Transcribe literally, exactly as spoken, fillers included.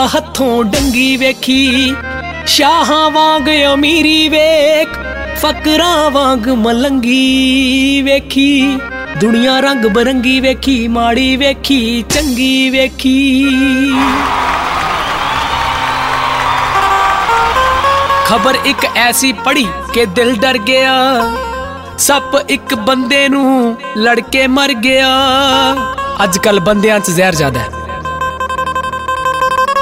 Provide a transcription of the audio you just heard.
हथों dengue वेखी, शाहां वांग अमीरी वेख, फकरां वांग मलंगी वेखी। दुनिया रंग बरंगी वेखी, माड़ी वेखी चंगी वेखी। खबर एक ऐसी पढ़ी के दिल डर गया, सप एक बंदे नू लड़के मर गया। अजकल बंदियां च जहर ज्यादा है।